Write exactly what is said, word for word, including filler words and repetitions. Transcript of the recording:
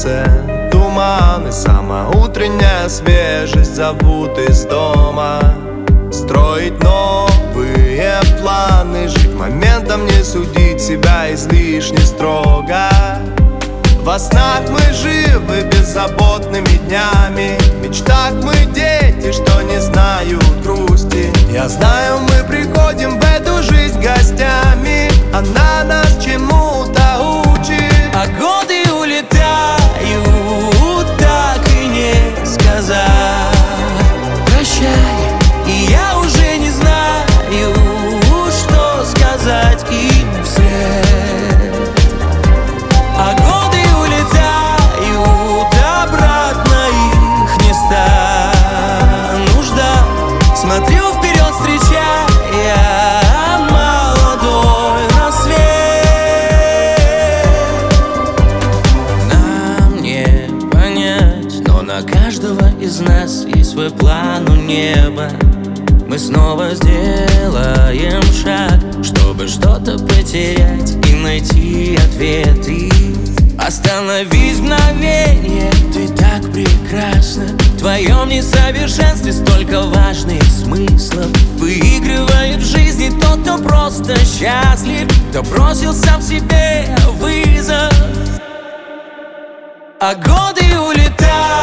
улице туман и сама утренняя свежесть зовут из дома. Строить новые планы, жить моментом, не судить себя излишне строго. Во снах мы живы беззаботными днями, в мечтах мы дети, что не знают грусти. Я знаю, мы приходим в эту жизнь гостями, она нас чему-то учит. А годы улетают, так и не сказав прощай. И я уже не знаю, что сказать им вслед. А годы улетают, обратно их не стану ждать. Смотрю вперед, встречая молодой рассвет. Нам не понять, но на каждого из нас есть свой план у неба. Мы снова сделаем шаг, чтобы что-то потерять и найти ответы. Остановись мгновенье, ты так прекрасна. В твоем несовершенстве столько важных смыслов. Выигрывает в жизни тот, кто просто счастлив, кто бросил сам себе вызов. А годы улетают,